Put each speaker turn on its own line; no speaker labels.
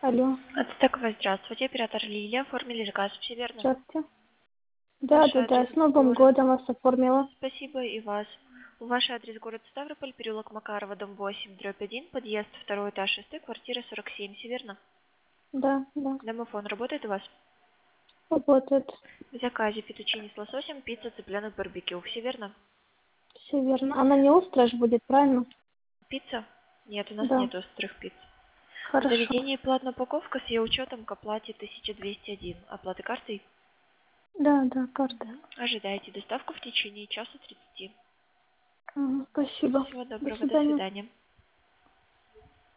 Алло,
Ацтекова, здравствуйте. Оператор Лилия. Оформили заказ, все верно?
здравствуйте.
Ваш
Да,
адрес
с Новым
город.
годом вас оформила.
Спасибо и вас. Ваш адрес город Ставрополь, переулок Макарова, дом 8, дробь 1, подъезд, второй этаж, 6, квартира 47, все верно?
Да,
Домофон работает у вас?
работает.
В заказе фетучини с лососем, пицца, цыпленок, барбекю, все верно?
Все верно. Она не острая же будет, правильно?
Пицца? Нет, у нас
Да,
нет острых пиц. В
хорошо.
заведении платная упаковка с ее учетом к оплате 1201. Оплаты картой?
Да, карта.
Ожидайте доставку в течение часа 30.
Спасибо.
Всего
До
доброго, до
свидания.
свидания.